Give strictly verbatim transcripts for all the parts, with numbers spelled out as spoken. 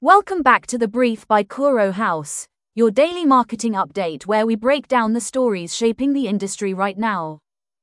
Welcome back to The Brief by Kuro House, your daily marketing update where we break down the stories shaping the industry right now.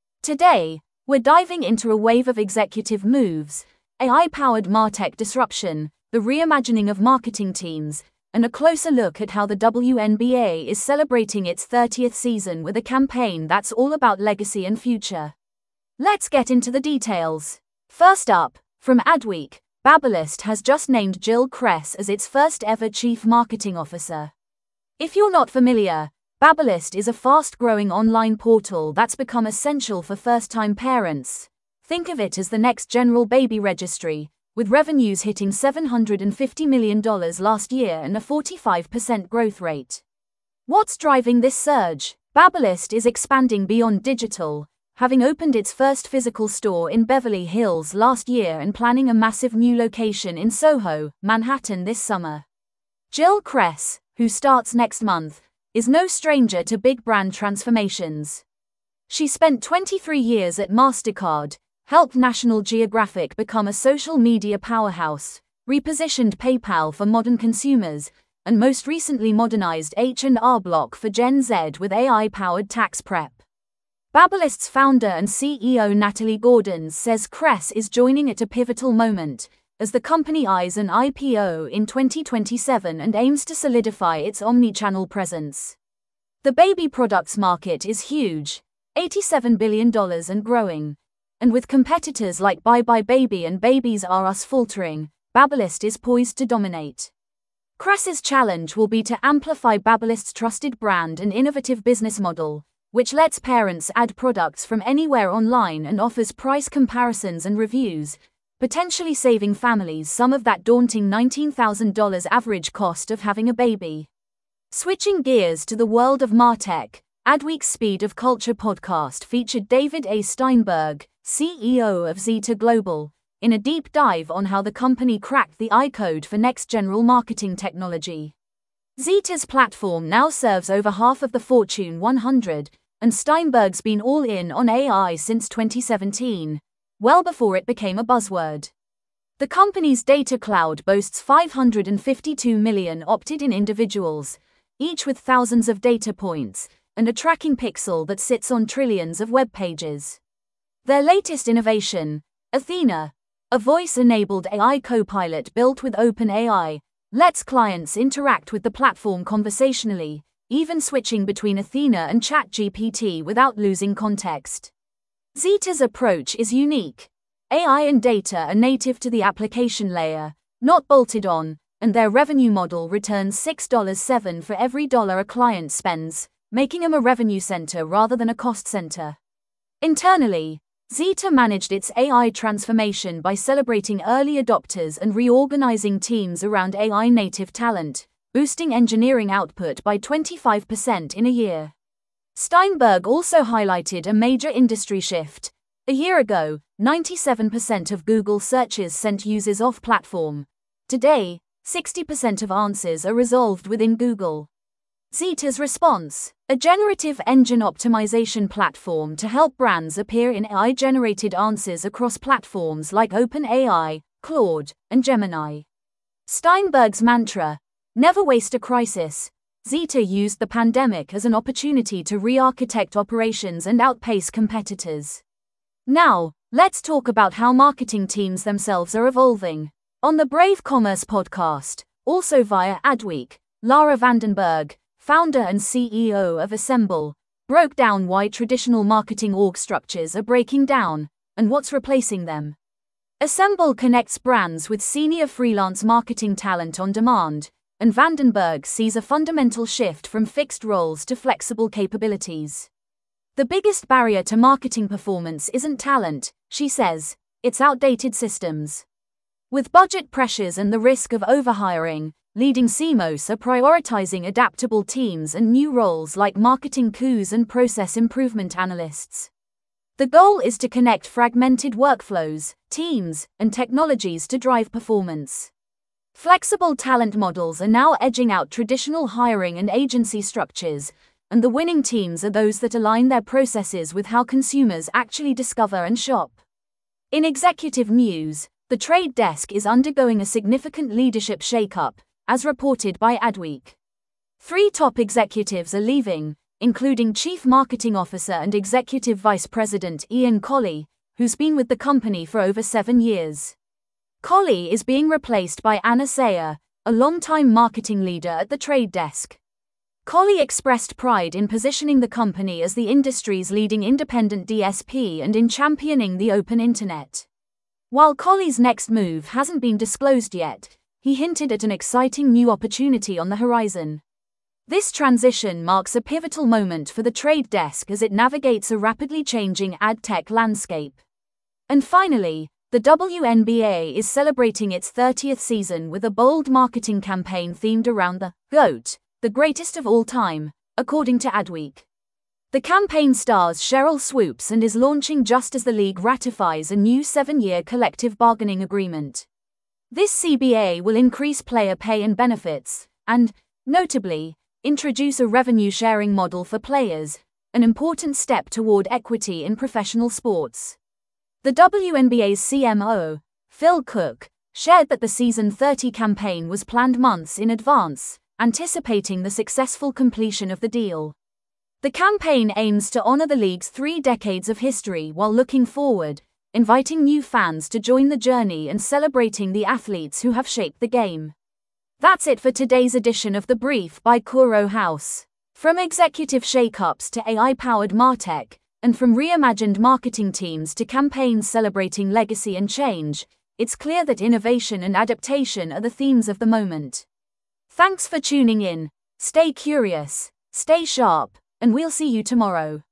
Today, we're diving into a wave of executive moves, A I-powered MarTech disruption, the reimagining of marketing teams, and a closer look at how the W N B A is celebrating its thirtieth season with a campaign that's all about legacy and future. Let's get into the details. First up, from Adweek, Babelist has just named Jill Kress as its first ever Chief Marketing Officer. If you're not familiar, Babelist is a fast-growing online portal that's become essential for first-time parents. Think of it as the next general baby registry, with revenues hitting seven hundred fifty million dollars last year and a forty-five percent growth rate. What's driving this surge? Babelist is expanding beyond digital, having opened its first physical store in Beverly Hills last year and planning a massive new location in Soho, Manhattan this summer. Jill Kress, who starts next month, is no stranger to big brand transformations. She spent twenty-three years at MasterCard, helped National Geographic become a social media powerhouse, repositioned PayPal for modern consumers, and most recently modernized H and R Block for Gen Z with A I-powered tax prep. Babelist's founder and C E O Natalie Gordon says Kress is joining at a pivotal moment, as the company eyes an I P O in twenty twenty-seven and aims to solidify its omni-channel presence. The baby products market is huge, eighty-seven billion dollars and growing, and with competitors like Bye Bye Baby and Babies R Us faltering, Babelist is poised to dominate. Kress's challenge will be to amplify Babelist's trusted brand and innovative business model, which lets parents add products from anywhere online and offers price comparisons and reviews, potentially saving families some of that daunting nineteen thousand dollars average cost of having a baby. Switching gears to the world of MarTech, Adweek's Speed of Culture podcast featured David A. Steinberg, C E O of Zeta Global, in a deep dive on how the company cracked the I code for next-general marketing technology. Zeta's platform now serves over half of the Fortune one hundred, and Steinberg's been all in on A I since twenty seventeen, well before it became a buzzword. The company's data cloud boasts five hundred fifty-two million opted-in individuals, each with thousands of data points, and a tracking pixel that sits on trillions of web pages. Their latest innovation, Athena, a voice-enabled A I co-pilot built with OpenAI, lets clients interact with the platform conversationally, even switching between Athena and ChatGPT without losing context. Zeta's approach is unique. A I and data are native to the application layer, not bolted on, and their revenue model returns six dollars and seven cents for every dollar a client spends, making them a revenue center rather than a cost center. Internally, Zeta managed its A I transformation by celebrating early adopters and reorganizing teams around A I-native talent, boosting engineering output by twenty-five percent in a year. Steinberg also highlighted a major industry shift. A year ago, ninety-seven percent of Google searches sent users off-platform. Today, sixty percent of answers are resolved within Google. Zeta's response: a generative engine optimization platform to help brands appear in A I-generated answers across platforms like OpenAI, Claude, and Gemini. Steinberg's mantra: never waste a crisis. Zeta used the pandemic as an opportunity to re-architect operations and outpace competitors. Now, let's talk about how marketing teams themselves are evolving. On the Brave Commerce podcast, also via Adweek, Lara Vandenberg, founder and C E O of Assemble, broke down why traditional marketing org structures are breaking down, and what's replacing them. Assemble connects brands with senior freelance marketing talent on demand, and Vandenberg sees a fundamental shift from fixed roles to flexible capabilities. The biggest barrier to marketing performance isn't talent, she says, it's outdated systems. With budget pressures and the risk of overhiring, leading C M Os are prioritizing adaptable teams and new roles like marketing cues and process improvement analysts. The goal is to connect fragmented workflows, teams, and technologies to drive performance. Flexible talent models are now edging out traditional hiring and agency structures, and the winning teams are those that align their processes with how consumers actually discover and shop. In executive news, The Trade Desk is undergoing a significant leadership shakeup, as reported by Adweek. Three top executives are leaving, including Chief Marketing Officer and Executive Vice President Ian Colley, who's been with the company for over seven years. Colley is being replaced by Anna Sayer, a longtime marketing leader at the trade desk. Colley expressed pride in positioning the company as the industry's leading independent D S P and in championing the open internet. While Colley's next move hasn't been disclosed yet, he hinted at an exciting new opportunity on the horizon. This transition marks a pivotal moment for the trade desk as it navigates a rapidly changing ad tech landscape. And finally, the W N B A is celebrating its thirtieth season with a bold marketing campaign themed around the GOAT, the greatest of all time, according to Adweek. The campaign stars Sheryl Swoopes and is launching just as the league ratifies a new seven-year collective bargaining agreement. This C B A will increase player pay and benefits, and, notably, introduce a revenue-sharing model for players, an important step toward equity in professional sports. The W N B A's C M O, Phil Cook, shared that the season thirty campaign was planned months in advance, anticipating the successful completion of the deal. The campaign aims to honor the league's three decades of history while looking forward, inviting new fans to join the journey and celebrating the athletes who have shaped the game. That's it for today's edition of The Brief by Coro House. From executive shakeups to A I-powered MarTech, and from reimagined marketing teams to campaigns celebrating legacy and change, it's clear that innovation and adaptation are the themes of the moment. Thanks for tuning in. Stay curious, stay sharp, and we'll see you tomorrow.